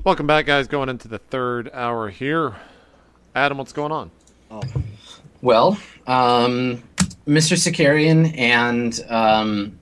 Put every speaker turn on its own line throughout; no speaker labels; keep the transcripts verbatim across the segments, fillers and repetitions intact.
Welcome back, guys. Going into the third hour here. Adam, what's going on?
Oh. Well, um, Mister Sicarian and um,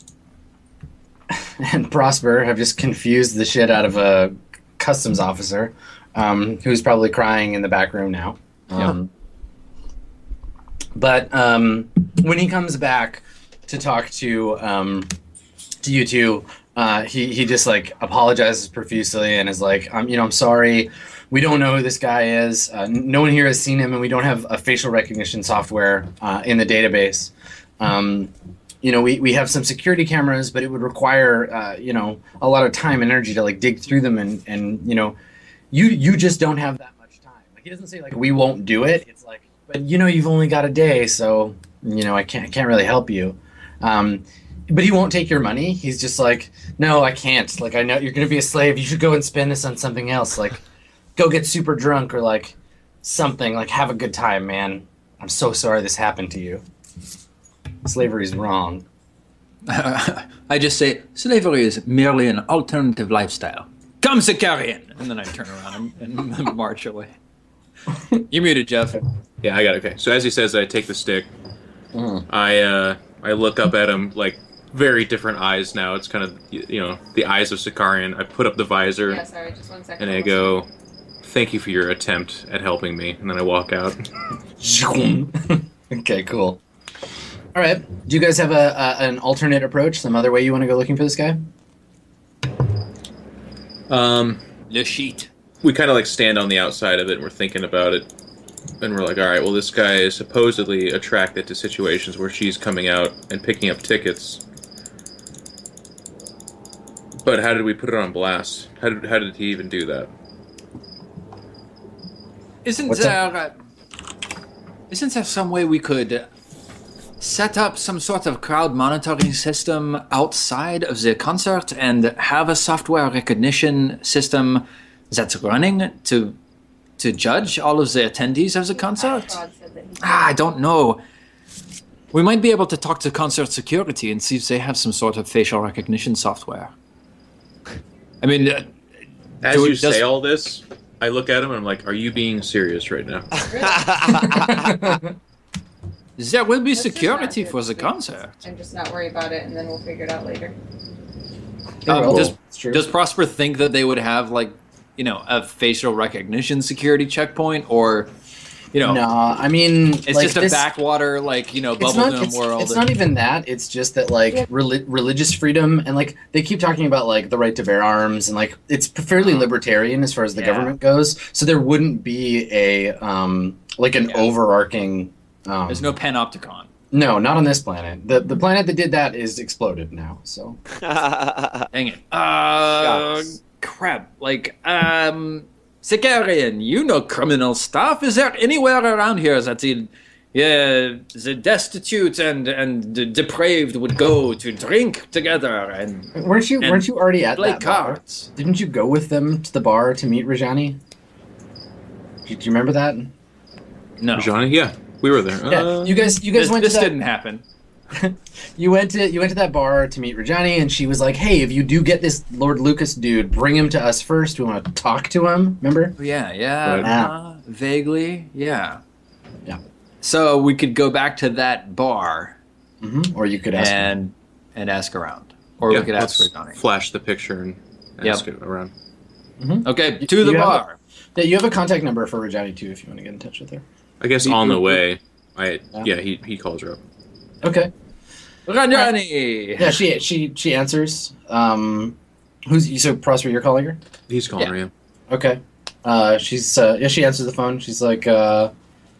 and Prosper have just confused the shit out of a customs officer um, who's probably crying in the back room now. Um, yeah. But um, when he comes back to talk to um, to you two, uh, he he just like apologizes profusely and is like, um, you know, I'm sorry. We don't know who this guy is. Uh, no one here has seen him, and we don't have a facial recognition software uh, in the database. Um, you know, we, we have some security cameras, but it would require, uh, you know, a lot of time and energy to like dig through them, and, and you know, you you just don't have that much time. Like he doesn't say like we won't do it. It's like, but you know, you've only got a day, so you know, I can't I can't really help you. Um, but he won't take your money. He's just like, no, I can't. Like I know you're gonna be a slave. You should go and spend this on something else. Like. Go get super drunk or like something, like have a good time, man. I'm so sorry this happened to you. Slavery's wrong.
Uh, I just say slavery is merely an alternative lifestyle. Come, Sicarian! And then I turn around and, and march away. You're muted, Jeff.
Yeah, I got it. Okay. So as he says, I take the stick.
Mm.
I uh, I look up at him like very different eyes now. It's kind of, you know, the eyes of Sicarian. I put up the visor.
Yeah, sorry, just one second.
And I go, thank you for your attempt at helping me. And then I walk out.
Okay, cool. All right. Do you guys have a, a an alternate approach? Some other way you want to go looking for this guy?
Um,
Le sheet.
We kind of like stand on the outside of it and we're thinking about it. And we're like, all right, well, this guy is supposedly attracted to situations where she's coming out and picking up tickets. But how did we put it on blast? How did, how did he even do that?
Isn't
What's
there uh, isn't there some way we could set up some sort of crowd monitoring system outside of the concert and have a software recognition system that's running to to judge all of the attendees of the concert? Ah, I don't know. We might be able to talk to concert security and see if they have some sort of facial recognition software. I mean, uh,
As
do
you
it- does-
say all this, I look at him and I'm like, are you being serious right now?
there will be
Let's just
security
not
for
do
the
it.
concert.
And just not worry about it, and then we'll figure it out later.
Um,
Cool.
does,
It's true.
does Prosper think that they would have, like, you know, a facial recognition security checkpoint, or, you know,
No, I mean,
it's
like
just a
this,
backwater, like, you know,
It's
bubblegum
not, it's,
world?
it's not even that. It's just that, like, reli- religious freedom, and, like, they keep talking about, like, the right to bear arms, and, like, it's fairly libertarian as far as the
Yeah.
government goes, so there wouldn't be a, um, like, an
Yeah.
overarching... Um,
There's no panopticon.
No, not on this planet. The the planet that did that is exploded now, so...
Dang it. Uh, crap. Like, um, Sicarian, you know criminal stuff. Is there anywhere around here that the, yeah, the destitute and, and the depraved would go to drink together and
Weren't you
And
weren't you already at
play
that bar?
cards?
Didn't you go with them to the bar to meet Rajani? Do you, do you remember that?
No.
Johnny? Yeah, we were there.
Yeah,
Uh,
you guys you guys
This,
went
this
to that,
didn't happen.
you went to you went to that bar to meet Rajani, and she was like, "Hey, if you do get this Lord Lucas dude, bring him to us first. We want to talk to him." Remember?
Yeah, yeah,
Right.
uh, vaguely, yeah.
Yeah.
So we could go back to that bar
hmm Or you could ask. him.
and and ask around, or
yeah,
we could ask
let's
for Johnny.
flash the picture and
Yep.
ask it around.
Okay,
You-
to the
you have a-
bar.
Yeah, you have a contact number for Rajani too, if you want to get in touch with her.
I guess
You-
on the
you-
way, I
Yeah.
yeah, he, he calls her up.
Okay.
Johnny.
Yeah, she she she answers. Um, who's you? So Prosper, you're calling her.
He's calling
Yeah.
her, yeah.
Okay. Uh, she's uh, yeah. She answers the phone. She's like, uh,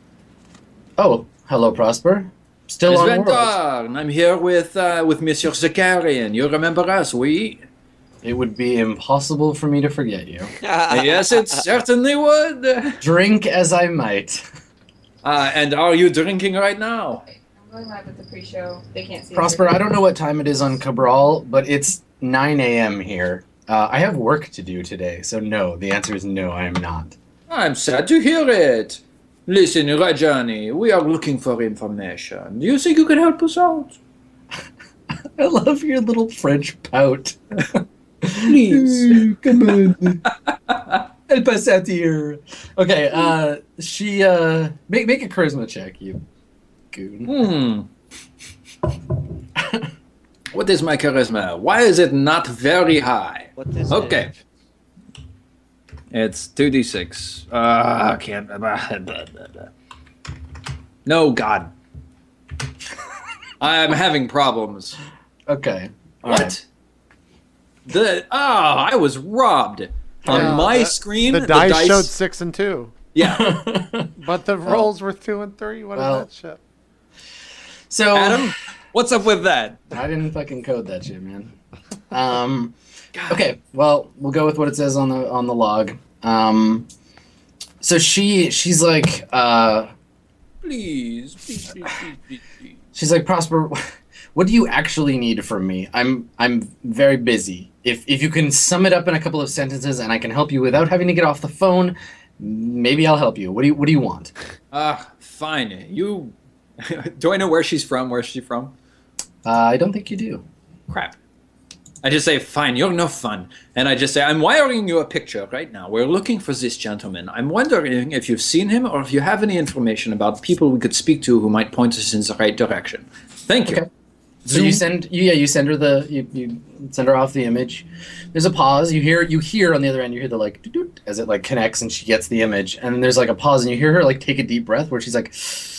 "Oh, hello, Prosper. Still
Miss
on
Van
World.
Dorn, I'm here with uh, with Monsieur Sicarian. You remember us, we?
It would be impossible for me to forget you.
Yes, it certainly would.
Drink as I might.
Uh, and are you drinking right now?
I'm going live with the pre-show. They can't see.
Prosper, I don't know what time it is on Cabral, but it's nine a.m. here. Uh, I have work to do today, so no. The answer is no. I am not.
I'm sad to hear it. Listen, Rajani, we are looking for information. Do you think you can help us out?
I love your little French pout.
Please.
Come on. El Passatir. Okay, uh, she, uh, make, make a charisma check, you goon.
Hmm. What is my charisma? Why is it not very high?
What is
Okay.
it?
It's two d six. Uh, I can't. No, God. I'm having problems.
Okay. all
What?
right.
The oh, I was robbed. On
Yeah,
my
the-
screen,
The dice showed six and two,
Yeah,
but the rolls were two and three. What
Well.
is that shit?
So,
Adam, what's up with that?
I didn't fucking code that shit, man. Um, okay, well, we'll go with what it says on the on the log. Um, so she she's like uh,
Please, please, please, please, please, please.
she's like Prosper. What do you actually need from me? I'm I'm very busy. If if you can sum it up in a couple of sentences and I can help you without having to get off the phone, maybe I'll help you. What do you What do you want?
Ah, fine. You. Do I know where she's from? Where's she from?
Uh, I don't think you do.
Crap. I just say, fine, you're no fun. And I just say, I'm wiring you a picture right now. We're looking for this gentleman. I'm wondering if you've seen him or if you have any information about people we could speak to who might point us in the right direction. Thank you.
Okay. So you send you yeah you send her the you, you send her off the image. There's a pause. You hear you hear on the other end. You hear the like doot-doot as it like connects and she gets the image. And then there's like a pause and you hear her like take a deep breath where she's like,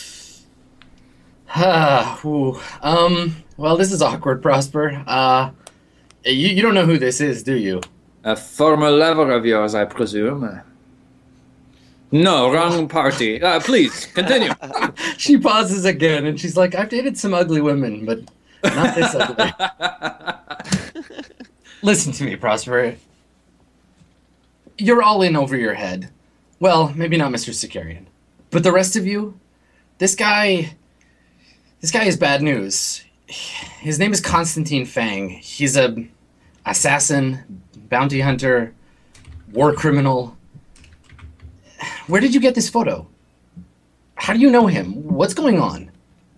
ah, ooh. um. Well, this is awkward, Prosper. Uh, you you don't know who this is, do you?
A former lover of yours, I presume. No, wrong party. Uh, please, continue.
She pauses again and she's like, I've dated some ugly women, but not this ugly. Listen to me, Prosper. You're all in over your head. Well, maybe not Mister Sicarian. But the rest of you, this guy, this guy is bad news. His name is Constantine Fang. He's a assassin, bounty hunter, war criminal. Where did you get this photo? How do you know him? What's going on?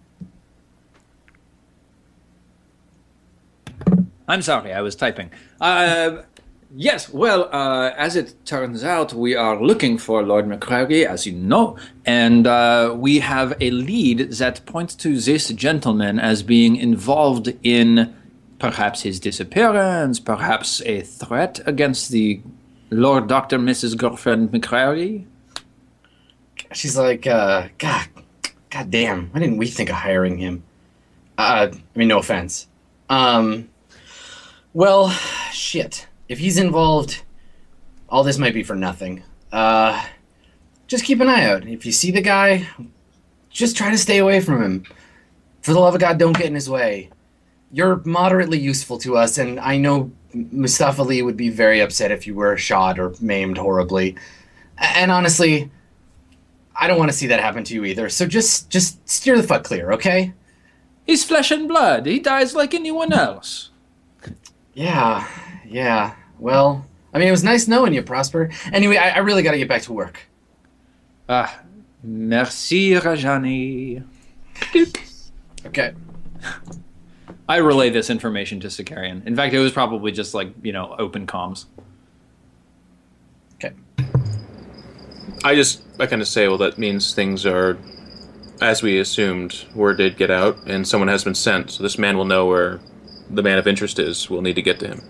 I'm sorry, I was typing. Uh, yes, well, uh, as it turns out, we are looking for Lord McCrary, as you know, and uh, we have a lead that points to this gentleman as being involved in perhaps his disappearance, perhaps a threat against the Lord Doctor Missus Girlfriend McCrary.
She's like, uh, God, God damn, why didn't we think of hiring him? Uh, I mean, no offense. Um, well, shit. If he's involved, all this might be for nothing. Uh, just keep an eye out. If you see the guy, just try to stay away from him. For the love of God, don't get in his way. You're moderately useful to us, and I know Mustafa Lee would be very upset if you were shot or maimed horribly. And honestly, I don't want to see that happen to you either. So just just steer the fuck clear, okay?
He's flesh and blood. He dies like anyone else.
Yeah, yeah. Well, I mean, it was nice knowing you, Prosper. Anyway, I, I really got to get back to work.
Ah, merci, Rajani.
Okay.
I relay this information to Sicarian. In fact, it was probably just like, you know, open comms.
Okay.
I just, I kind of say, well, that means things are, as we assumed, word did get out, and someone has been sent, so this man will know where the man of interest is. We'll need to get to him.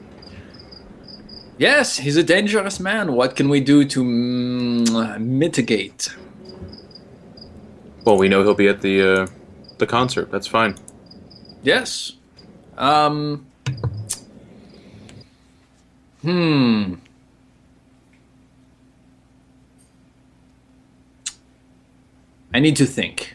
Yes, he's a dangerous man. What can we do to mm, mitigate?
Well, we know he'll be at the, uh, the concert. That's fine.
Yes. Um. Hmm. I need to think.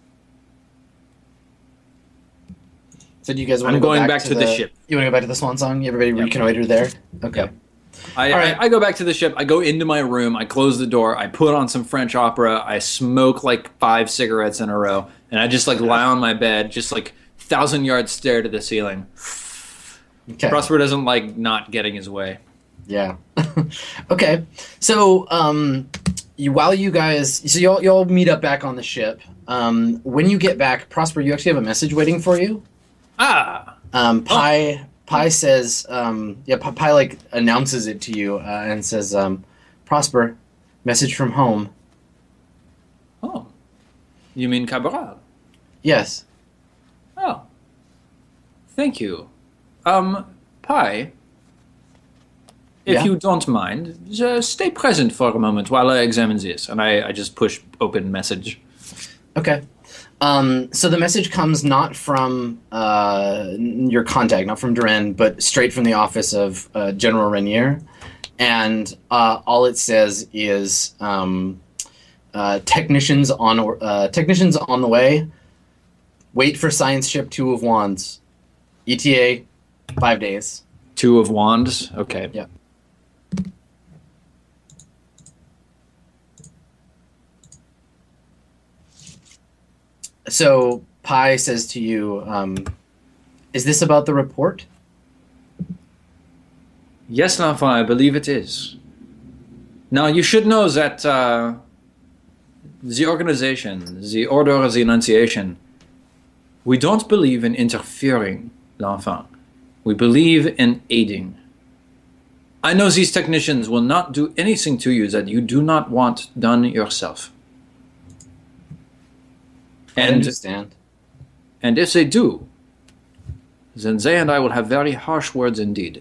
So do you guys want
I'm
to go
going
back,
back
to,
to the ship.
You want to go back to the Swan Song? Everybody
Yep.
reconnoiter there? Okay.
Yep. I,
All right.
I, I go back to the ship. I go into my room. I close the door. I put on some French opera. I smoke like five cigarettes in a row, and I just like lie on my bed, just like thousand yard stare to the ceiling.
Okay.
Prosper doesn't like not getting his way.
Yeah. Okay. So, um, you, while you guys, so y'all y'all meet up back on the ship. Um, when you get back, Prosper, you actually have a message waiting for you.
Ah,
Um, Pi Pi says, um, yeah, Pi, Pi like announces it to you uh, and says, um, Prosper, message from home.
Oh. You mean Cabral?
Yes.
Oh. Thank you. Um, Pi, if
Yeah?
you don't mind, just stay present for a moment while I examine this. And I, I just push open message.
Okay. Um, so the message comes not from uh, your contact, not from Duran, but straight from the office of uh, General Renier. And uh, all it says is um, uh, technicians on uh, technicians on the way. Wait for science ship two of wands. E T A, five days.
Two of wands? Okay.
Yeah. So Pi says to you, um, is this about the report?
Yes, L'Enfant, I believe it is. Now, you should know that uh, the organization, the Order of the Annunciation, we don't believe in interfering, L'Enfant. We believe in aiding. I know these technicians will not do anything to you that you do not want done yourself.
I
And,
understand.
and if they do, then they and I will have very harsh words indeed.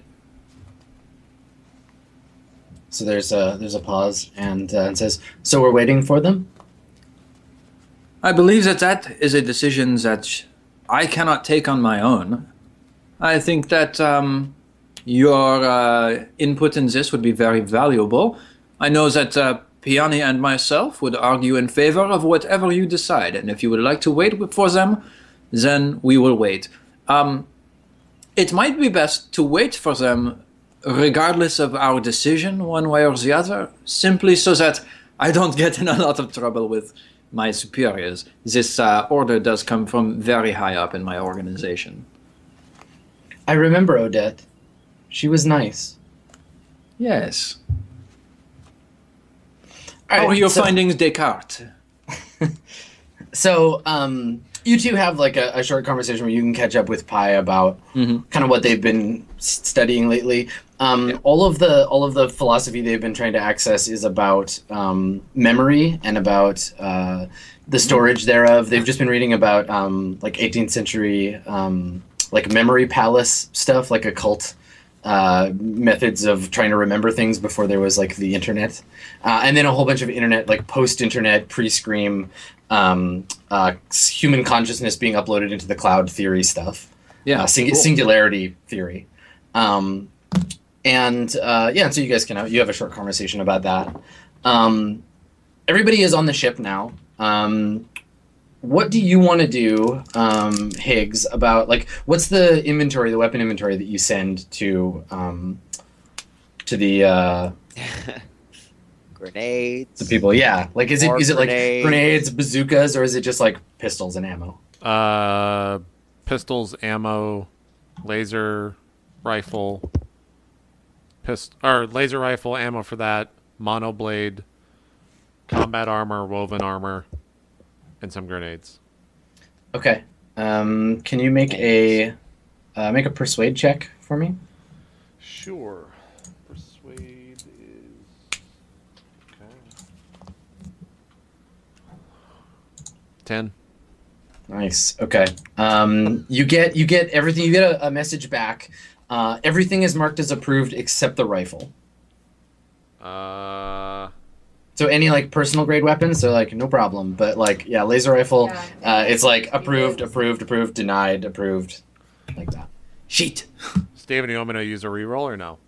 So there's a there's a pause, and uh, it says, "So we're waiting for them."
I believe that that is a decision that I cannot take on my own. I think that um, your uh, input in this would be very valuable. I know that uh, Piani and myself would argue in favor of whatever you decide, and if you would like to wait for them, then we will wait. Um, it might be best to wait for them regardless of our decision, one way or the other, simply so that I don't get in a lot of trouble with my superiors. This uh, order does come from very high up in my organization.
I remember Odette. She was nice.
Yes.
All
How
right,
are your
so,
findings, Descartes?
So um, you two have like a, a short conversation where you can catch up with Pi about
Mhm.
kind of what they've been s- studying lately. Um,
Yeah.
All of the all of the philosophy they've been trying to access is about um, memory and about uh, the storage thereof. They've just been reading about um, like eighteenth century um, like memory palace stuff, like occult uh, methods of trying to remember things before there was like the internet, uh, and then a whole bunch of internet, like post-internet, pre-Scream, um, uh, human consciousness being uploaded into the cloud theory stuff.
Yeah.
uh, sing-
cool.
singularity theory. Um, and uh, yeah, so you guys can have, you have a short conversation about that. Um, everybody is on the ship now. Um, what do you want to do, um, Higgs, about like what's the inventory, the weapon inventory that you send to um, to the uh,
Grenades.
the people? Yeah, like is it
More
is it like
grenades.
grenades, bazookas, or is it just like pistols and ammo?
Uh, pistols, ammo, laser rifle, pist or laser rifle, ammo for that, monoblade, combat armor, woven armor, and some grenades.
Okay. Um, can you make a uh, make a persuade check for me?
Sure. Persuade is okay. Ten.
Nice. Okay. Um, you get you get everything. You get a, a message back. Uh, everything is marked as approved except the rifle.
Uh,
So any like personal grade weapons, they're like no problem. But like yeah, laser rifle,
Yeah,
uh, it's like
it
approved,
is.
approved, approved, denied, approved, like that.
Sheet.
Steven, you want me to use a reroll or no?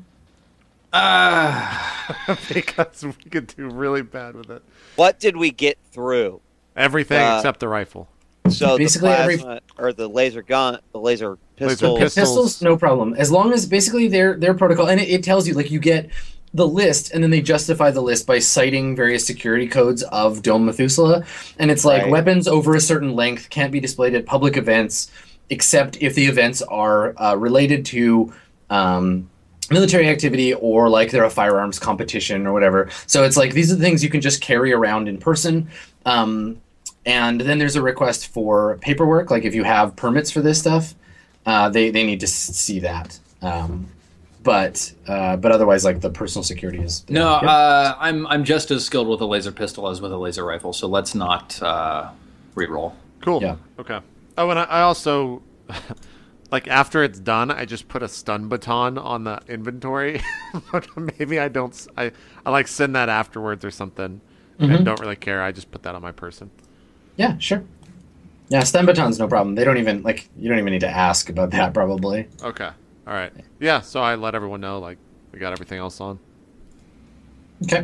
Ah.
Because we could do really bad with it.
What did we get through?
Everything
Uh,
except the rifle.
So
Basically
the
every-
plasma, or the laser gun, the laser
Laser
pistol.
pistol.
Pistols, no problem. As long as basically their their protocol, and it, it tells you like you get the list, and then they justify the list by citing various security codes of Dome Methuselah, and it's like
Right.
weapons over a certain length can't be displayed at public events, except if the events are uh, related to um, military activity or like they're a firearms competition or whatever. So it's like these are the things you can just carry around in person. Um, and then there's a request for paperwork, like if you have permits for this stuff, uh, they they need to s- see that. Um, but uh, but otherwise, like the personal security is
No,
Yep.
uh, I'm I'm just as skilled with a laser pistol as with a laser rifle, so let's not uh, re-roll.
Cool.
Yeah.
Okay. Oh, and I, I also, like, after it's done, I just put a stun baton on the inventory. But maybe I don't. s- I, I like send that afterwards or something.
Mhm.
And don't really care. I just put that on my person.
Yeah, sure. Yeah, stun batons, no problem. They don't even like you don't even need to ask about that probably.
Okay. All right. Yeah. So I let everyone know, like, we got everything else on.
Okay.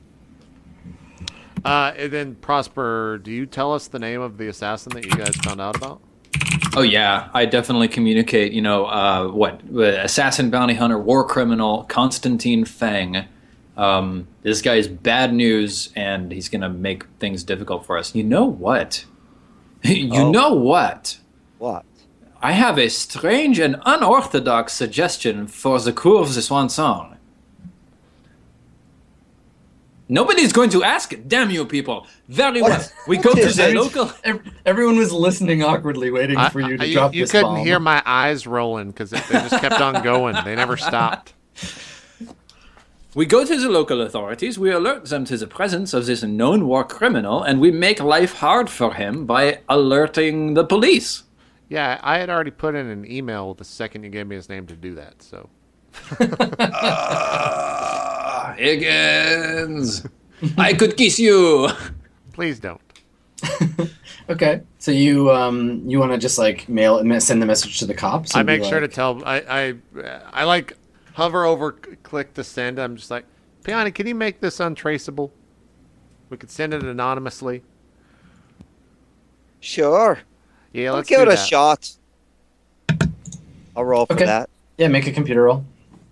Uh, and then Prosper, do you tell us the name of the assassin that you guys found out about?
Oh yeah, I definitely communicate. You know, uh, what uh, assassin, bounty hunter, war criminal, Constantine Fang. Um, this guy's bad news, and he's gonna make things difficult for us. You know what? you
Oh.
know what?
What?
I have a strange and unorthodox suggestion for the crew of the Swan Song. Nobody's going to ask. Damn you, people! Very
What?
well. We go to
is
the
it?
local.
Ev- Everyone was listening awkwardly, waiting
I-
for you to
I-
drop
you
this
couldn't
bomb.
hear my eyes rolling because they just kept on going. They never stopped.
We go to the local authorities, we alert them to the presence of this known war criminal, and we make life hard for him by alerting the police.
Yeah, I had already put in an email the second you gave me his name to do that. So
Ah, Higgins! I could kiss you!
please don't.
Okay, so you um you want to just like mail send the message to the cops?
I
and be
make sure to
like-
tell. I I I like hover over, c- click to send. I'm just like, Piana, can you make this untraceable? We could send it anonymously.
Sure.
Yeah,
I'll
let's
give
do
it a
that.
shot. I'll roll for
Okay.
that.
Yeah, make a computer roll.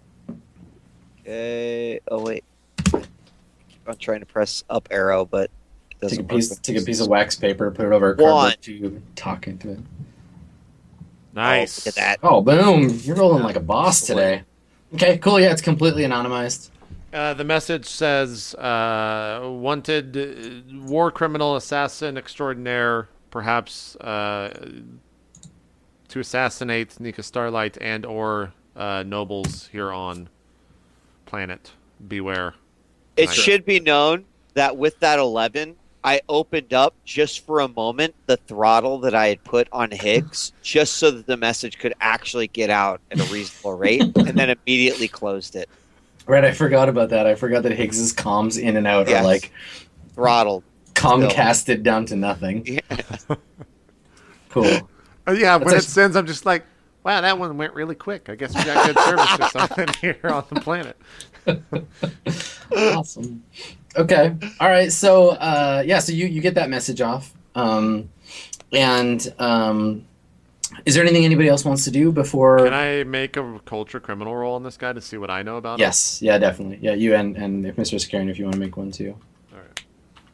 Okay. Oh wait. I'm trying to press up arrow, but it
Take
doesn't
a piece
work.
take a piece of wax paper, put it over a
One.
cardboard tube, talk into it.
Nice.
Oh, look at that.
Oh, boom! You're rolling like a boss today. Okay, cool. Yeah, it's completely anonymized.
Uh, the message says, uh, wanted uh, war criminal assassin extraordinaire, perhaps uh, to assassinate Nika Starlight and or uh, nobles here on planet. Beware.
It
Nice.
should be known that with that eleven, I opened up just for a moment the throttle that I had put on Higgs, just so that the message could actually get out at a reasonable rate, and then immediately closed it.
Right, I forgot about that. I forgot that Higgs's comms in and out
Yes.
are like
Throttled.
Comcasted down to nothing.
Yeah.
Cool.
Uh, yeah, when
That's
it sends, I'm just like, wow, that one went really quick. I guess we got good service or something here on the planet.
Awesome. Okay. All right. So, uh, yeah. So you you get that message off. Um, and um, is there anything anybody else wants to do before?
Can I make a culture criminal roll on this guy to see what I know about him?
Yes. Yeah. Definitely. Yeah. You and and if Mister Scarian, if you want to make one too.
All right.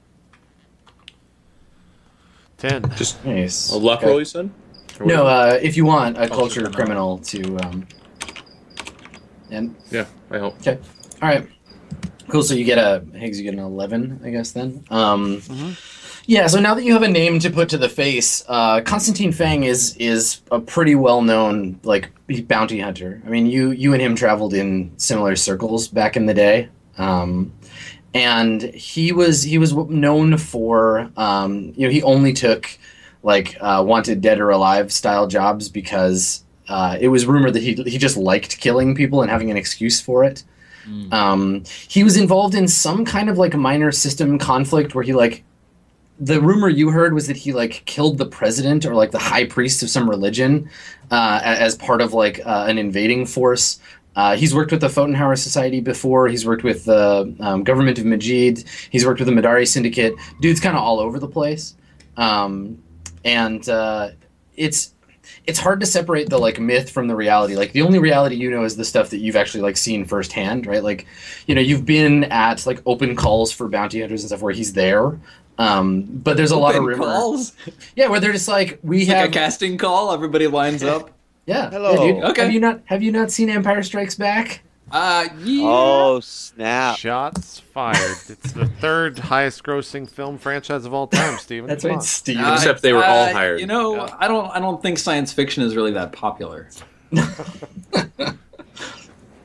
Ten.
Just
Nice.
a luck
Okay.
roll, you said? Or
No.
what?
Uh, if you want a culture
Culture
criminal to. Um, and
Yeah, I hope.
okay. All right. Cool. So you get a Higgs. You get an eleven, I guess. Then. Um, Yeah. So now that you have a name to put to the face, uh, Constantine Fang is is a pretty well known like bounty hunter. I mean, you you and him traveled in similar circles back in the day. Um, and he was he was known for um, you know he only took like uh, wanted dead or alive style jobs because uh, it was rumored that he he just liked killing people and having an excuse for it. Um, he was involved in some kind of like minor system conflict where he like the rumor you heard was that he like killed the president or like the high priest of some religion uh, a- as part of like uh, an invading force. Uh, he's worked with the Fotenhauer Society before. He's worked with the um, government of Majid. He's worked with the Madari Syndicate. Dude's kind of all over the place, um, and uh, it's it's hard to separate the like myth from the reality. Like the only reality you know is the stuff that you've actually like seen firsthand, right? Like, you know, you've been at like open calls for bounty hunters and stuff where he's there. Um, but there's a lot of
Open
rumor.
calls.
Yeah, where they're just like we
It's
have
like a casting call. Everybody lines up.
yeah.
Hello.
Yeah, dude.
Okay.
Have you not have you not seen Empire Strikes Back?
Uh, yeah.
Oh, snap.
Shots fired. It's the third highest grossing film franchise of all time, Steven.
That's
Come
right,
on.
Steve.
Uh,
Except they were all
uh,
hired.
You know,
Yeah.
I don't. I don't think science fiction is really that popular.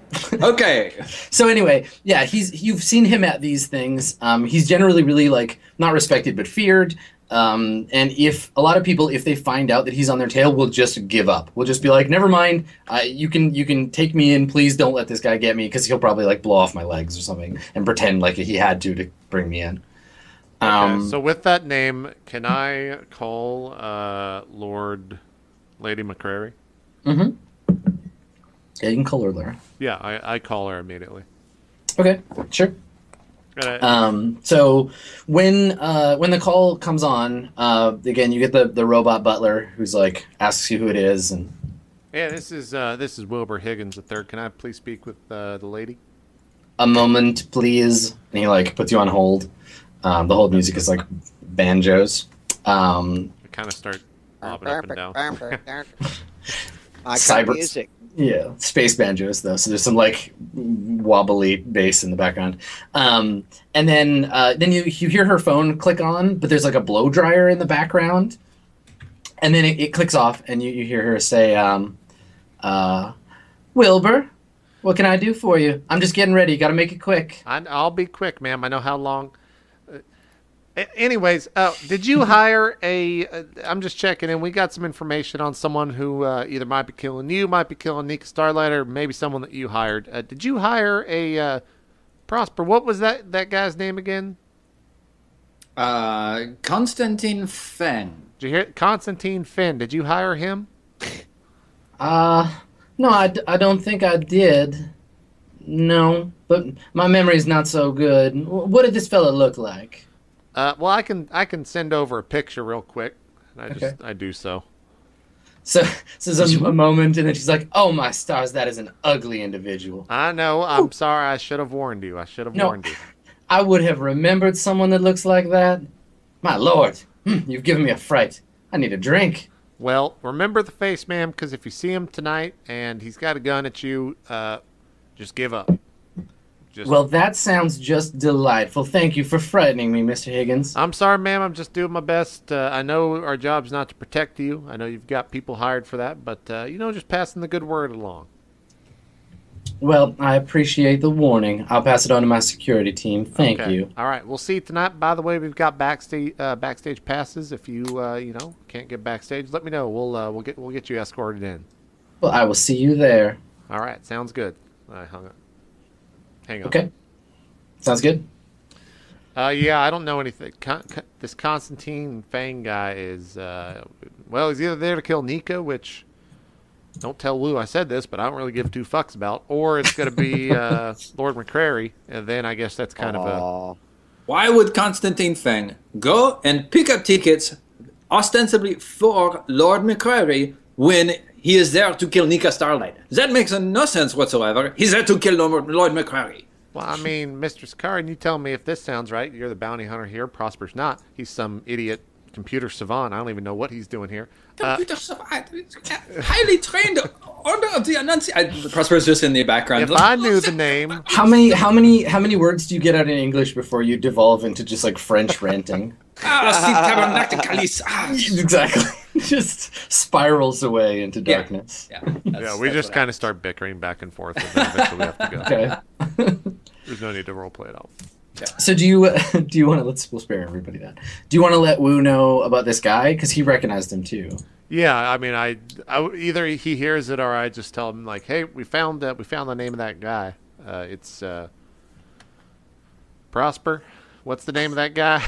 Okay.
So anyway, yeah, he's you've seen him at these things. Um, he's generally really like not respected but feared. Um, and if a lot of people, if they find out that he's on their tail, will just give up. We'll just be like, never mind. Uh, you can you can take me in. Please don't let this guy get me, because he'll probably like blow off my legs or something and pretend like he had to to bring me in. Um,
Okay, so with that name, can I call uh, Lord Lady McCrary?
mm-hmm. Yeah, you can call her Laura.
Yeah, I, I call her immediately.
Okay, sure.
And I-
Um, so when uh, when the call comes on, uh, again, you get the, the robot butler who's like asks you who it is, and
yeah, this is uh, this is Wilbur Higgins the third. Can I please speak with uh, the lady?
a moment, please. And he like puts you on hold. Um, the whole music is like banjos. Um,
I kind of start bobbing up and down.
I
Cyber-
got music.
yeah, space banjos though. So there's some like wobbly bass in the background. Um, and then uh, then you you hear her phone click on, but there's like a blow dryer in the background. And then it, it clicks off, and you, you hear her say, um, uh, "Wilbur, what can I do for you? I'm just getting ready. Got to make it quick."
I, I'll be quick, ma'am. I know how long. Uh, a- anyways, uh, did you hire a? Uh, I'm just checking in. We got some information on someone who uh, either might be killing you, might be killing Nika Starlight, or maybe someone that you hired. Uh, did you hire a uh, Prosper? What was that that guy's name again?
Uh, Constantine Feng.
Did you hear Constantine Finn? Did you hire him?
Uh, no, I, d- I don't think I did. No, but my memory's not so good. W- What did this fella look like?
Uh, well, I can I can send over a picture real quick. And I just
Okay.
I do so.
So, so there's a, a moment, and then she's like, "Oh my stars, that is an ugly individual.
I know. I'm sorry. I should have warned you. I should have
No.
warned you.
I would have remembered someone that looks like that. My lord, hmm, you've given me a fright. I need a drink."
Well, remember the face, ma'am, because if you see him tonight and he's got a gun at you, uh, just give up. Just,
Well, that sounds just delightful. Thank you for frightening me, Mister Higgins.
I'm sorry, ma'am. I'm just doing my best. Uh, I know our job's not to protect you. I know you've got people hired for that, but uh, you know, just passing the good word along.
Well, I appreciate the warning. I'll pass it on to my security team. Thank
Okay.
you.
All right, we'll see you tonight. By the way, we've got backstage uh, backstage passes. If you uh, you know can't get backstage, let me know. We'll uh, we'll get we'll get you escorted in.
Well, I will see you there.
All right, sounds good. I hung up. Hang on.
Okay. Sounds good.
Uh, yeah, I don't know anything. Con- Con- this Constantine Fang guy is, uh, well, he's either there to kill Nika, which, don't tell Wu I said this, but I don't really give two fucks about, or it's going to be uh, Lord McCrary, and then I guess that's kind of a...
Aw.
Why would Constantine Feng go and pick up tickets ostensibly for Lord McCrary when he is there to kill Nika Starlight? That makes no sense whatsoever. He's there to kill Lord Lord McCrary.
Well, I mean, Mister Scarin, you tell me if this sounds right. You're the bounty hunter here. Prosper's not. He's some idiot computer savant. I don't even know what he's doing here. Uh,
Computer savant, highly trained order of the Annunciation. Prosper's just in the background.
if I knew the name...
How many how many how many words do you get out in English before you devolve into just like French ranting?
Ah, si tabernacalis. Ah.
Exactly. Just spirals away into
Yeah.
darkness.
Yeah,
Yeah, we just kind of start bickering back and forth, and then eventually we have to go.
Okay.
There's no need to roleplay it out.
So do you do you want to let's we'll spare everybody that. Do you want to let Wu know about this guy because he recognized him too?
Yeah, I mean, I, I w- either he hears it or I just tell him like, "Hey, we found that we found the name of that guy. Uh, it's uh, Prosper. What's the name of that guy?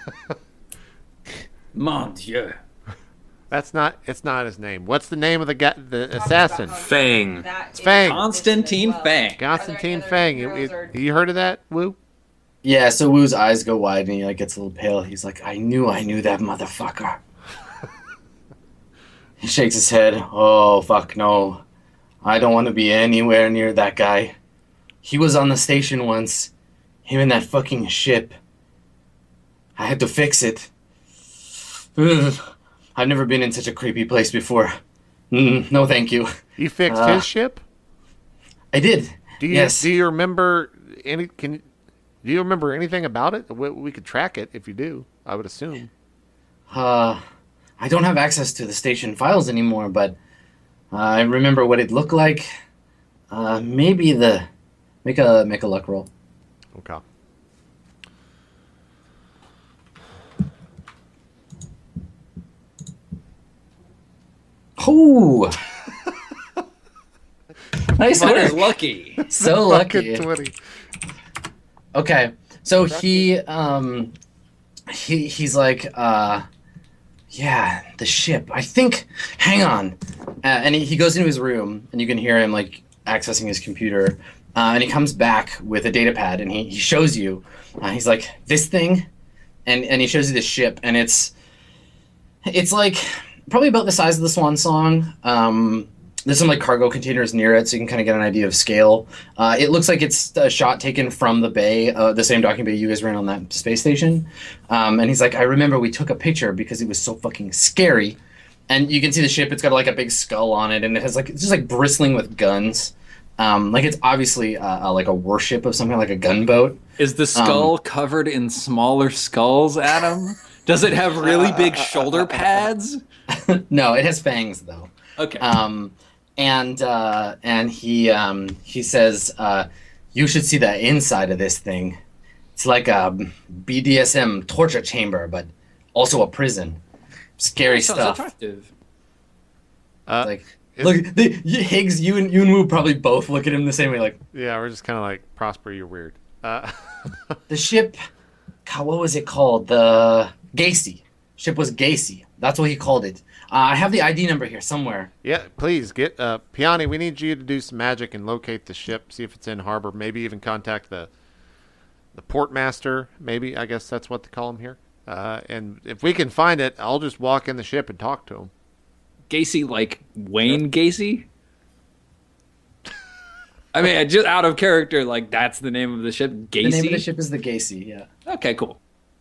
Mon Dieu.
That's not. It's not his name. What's the name of the guy? The assassin.
Fang.
It's Fang.
Constantine Fang.
Constantine
Are there
Fang.
any other
You,
heroes
you- you heard of that, Wu?
Yeah. So Wu's eyes go wide and he like gets a little pale. He's like, "I knew, I knew that motherfucker." He shakes his head. "Oh fuck no, I don't want to be anywhere near that guy. He was on the station once. Him and that fucking ship. I had to fix it. Ugh. I've never been in such a creepy place before. Mm, no, thank you.
You fixed
Uh,
his ship?
I did.
Do you
yes.
do you remember any? Can do you remember anything about it? We, we could track it if you do. I would assume.
Uh, I don't have access to the station files anymore, but uh, I remember what it looked like. Uh, maybe the Make a make a luck roll.
Okay.
Oh, nice
That is
work.
lucky.
So lucky.
Fucking twenty.
Okay, so he um he he's like uh yeah, the ship. I think. Hang on, uh, and he, he goes into his room, and you can hear him like accessing his computer, uh, and he comes back with a data pad, and he, he shows you. Uh, he's like, this thing, and and he shows you the ship, and it's it's like probably about the size of the Swan Song. Um, there's some like cargo containers near it, so you can kind of get an idea of scale. Uh, it looks like it's a shot taken from the bay, uh, the same docking bay you guys ran on that space station. Um, and he's like, I remember we took a picture because it was so fucking scary. And you can see the ship. It's got like a big skull on it, and it has like it's just like bristling with guns. Um, like it's obviously uh, uh, like a warship of something, like a gunboat.
Is the skull covered in smaller skulls, Adam? Does it have really big shoulder pads?
No, it has fangs though.
Okay.
Um, and uh, and he um, he says, uh, you should see the inside of this thing. It's like a B D S M torture chamber, but also a prison. Scary
Sounds
stuff.
attractive.
Uh,
Like,
is-
look, the, Higgs, you and you and Wu probably both look at him the same way. Like,
yeah, we're just kind of like, Prosper, you're weird. Uh,
the ship, God, what was it called? The Gacy. Ship was Gacy. That's what he called it. Uh, I have the I D number here somewhere.
yeah, please get uh, Piani. We need you to do some magic and locate the ship. See if it's in harbor. Maybe even contact the the port master. Maybe I guess that's what they call him here. Uh, and if we can find it, I'll just walk in the ship and talk to him.
Gacy, like Wayne Gacy? I mean, just out of character, like that's the name of the ship, Gacy?
The name of the ship is the Gacy. Yeah.
Okay, cool.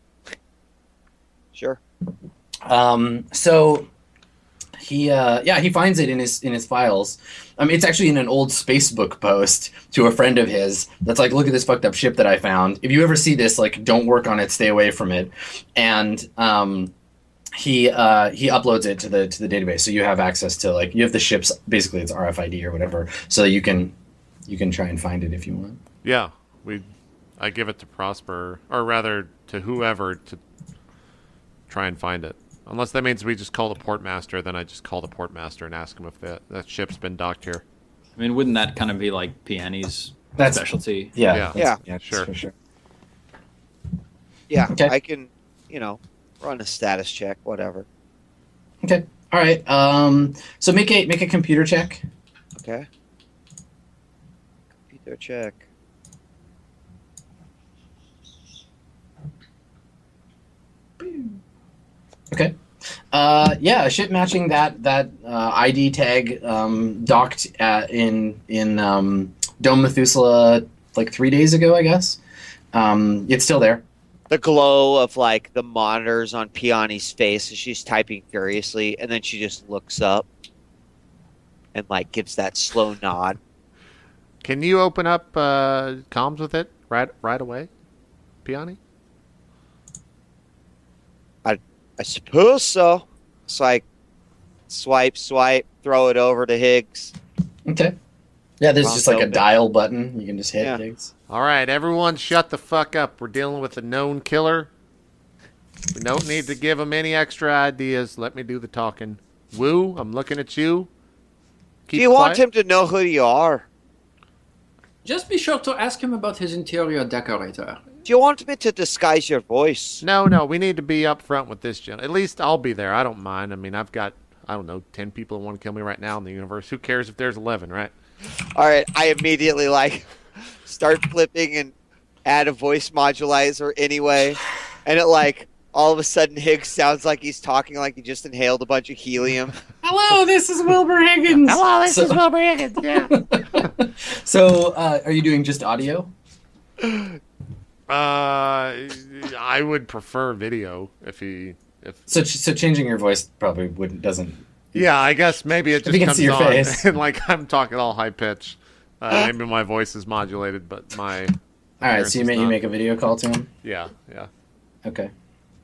Sure.
Um, so he, uh, yeah, he finds it in his in his files. Um, it's actually in an old Spacebook post to a friend of his. That's like, look at this fucked up ship that I found. If you ever see this, like, don't work on it. Stay away from it. And um, he uh, he uploads it to the to the database, so you have access to like you have the ship's basically its R F I D or whatever, so you can you can try and find it if you want.
Yeah, we. I give it to Prosper, or rather to whoever to try and find it. Unless that means we just call the port master, then I just call the port master and ask him if that that ship's been docked here.
I mean, wouldn't that kind of be like Piani's
That's-
specialty?
Yeah,
Yeah.
that's-
Yeah.
yeah, that's
Sure.
for sure.
Yeah,
Okay.
I can, you know, run a status check, whatever.
Okay, all right. Um, so make a make a computer check.
Okay. Computer check.
Okay. Uh, yeah, a ship matching that that uh, I D tag um, docked at, in in um, Dome Methuselah like three days ago, I guess. Um, it's still there.
The glow of like the monitors on Piani's face as she's typing furiously, and then she just looks up and like gives that slow nod.
Can you open up uh, comms with it right right away, Piani?
I suppose so. It's like swipe, swipe, throw it over to Higgs.
Okay. Yeah, there's
Prompt
just like a
open.
dial button. You can just hit
Yeah.
things.
All right, everyone, shut the fuck up. We're dealing with a known killer. We don't need to give him any extra ideas. Let me do the talking. Woo, I'm looking at you. Keep
Do you want
quiet.
him to know who you are?
Just be sure to ask him about his interior decorator.
Do you want me to disguise your voice?
No, no, we need to be upfront with this, Jen. At least I'll be there. I don't mind. I mean, I've got, I don't know, ten people that want to kill me right now in the universe. Who cares if there's eleven, right?
All right, I immediately like start flipping and add a voice modulator anyway, and it like all of a sudden Higgs sounds like he's talking like he just inhaled a bunch of helium.
Hello, this is Wilbur Higgins.
Hello, this
So-
is Wilbur Higgins. Yeah.
So, uh, are you doing just audio?
Uh, I would prefer video if he, if
So, so changing your voice probably wouldn't doesn't.
yeah, I guess maybe it
If
just
you can
comes
see your
on
face.
and like I'm talking all high pitch. Uh, maybe my voice is modulated, but my
All right, so you
Appearance
make
is
you
not.
make a video call to him.
yeah, yeah.
Okay.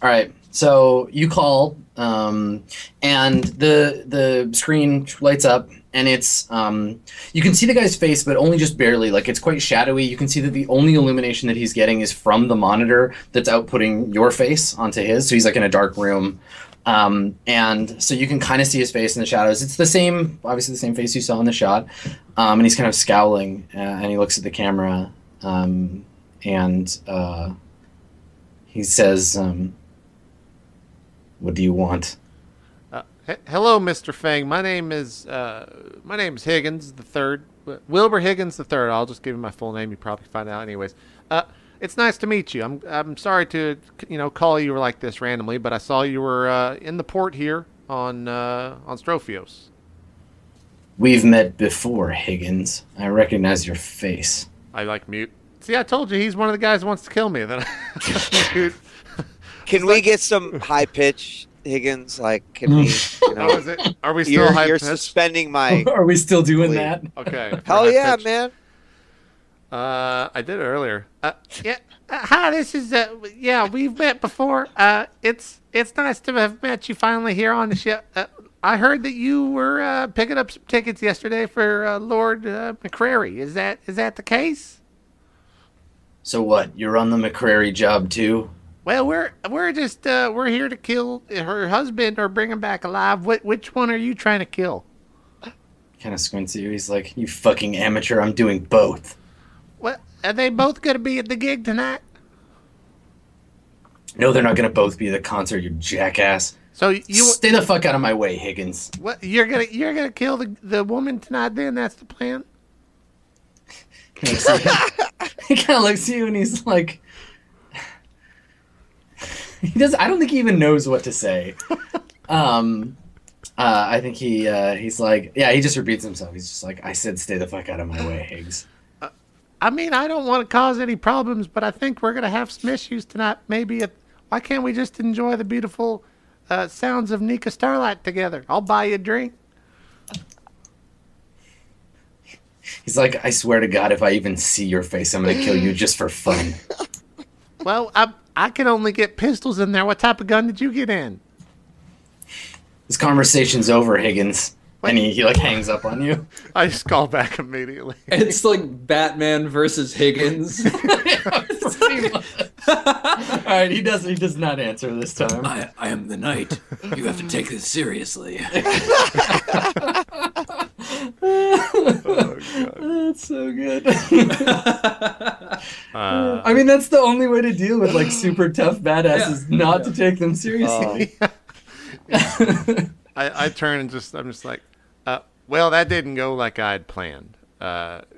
All right. So you call, um, and the the screen lights up, and it's um, you can see the guy's face, but only just barely. Like it's quite shadowy. You can see that the only illumination that he's getting is from the monitor that's outputting your face onto his. So he's like in a dark room, um, and so you can kind of see his face in the shadows. It's the same, obviously the same face you saw in the shot, um, and he's kind of scowling, uh, and he looks at the camera, um, and uh, he says. Um, What do you want?
Uh, he- hello, Mister Fang. My name is uh, my name is Higgins the third. Wilbur Higgins the third. I'll just give you my full name. You probably find out anyways. Uh, it's nice to meet you. I'm I'm sorry to you know call you like this randomly, but I saw you were uh, in the port here on uh, on Strophios.
We've met before, Higgins. I recognize your face.
I like mute. See, I told you he's one of the guys who wants to kill me. Then mute.
Can we get some high pitch, Higgins? Like, can we? You know,
Oh, is it? Are we still
you're,
high
you're
pitched?
suspending my.
Are we still doing
Wait.
that?
Okay. for
Hell
high
yeah,
pitch.
man!
Uh, I did it earlier. Uh, yeah. Uh, hi, this is uh, yeah. We've met before. Uh, it's it's nice to have met you finally here on the ship. Uh, I heard that you were uh, picking up some tickets yesterday for uh, Lord uh, McCrary. Is that is that the case?
So what? You're on the McCrary job too?
Well, we're we're just uh, we're here to kill her husband or bring him back alive. What which one are you trying to kill?
Kind of squints at you. He's like, "You fucking amateur! I'm doing both."
What are they both going to be at the gig tonight?
No, they're not gonna both be at the concert. You jackass!
So you
Stay the fuck out of my way, Higgins.
what you're gonna you're gonna kill the the woman tonight? Then that's the plan.
He kind of looks at you and he's like, he does. I don't think he even knows what to say. Um, uh, I think he uh, he's like, yeah, he just repeats himself. He's just like, I said, stay the fuck out of my way, Higgs.
I mean, I don't want to cause any problems, but I think we're gonna have some issues tonight. Maybe it, why can't we just enjoy the beautiful uh, sounds of Nika Starlight together? I'll buy you a drink.
He's like, I swear to God, if I even see your face, I'm gonna kill you just for fun.
Well, I I can only get pistols in there. What type of gun did you get in?
This conversation's over, Higgins. And he, he like hangs up on you.
I just call back immediately.
It's like Batman versus Higgins.
Pretty much. All right, he does. He does not answer this time.
I, I am the knight. You have to take this seriously.
That's so good.
Uh,
I mean, that's the only way to deal with like super tough badasses,
Yeah.
not to take them seriously.
I, I turn and just I'm just like, uh, well, that didn't go like I'd planned. Uh,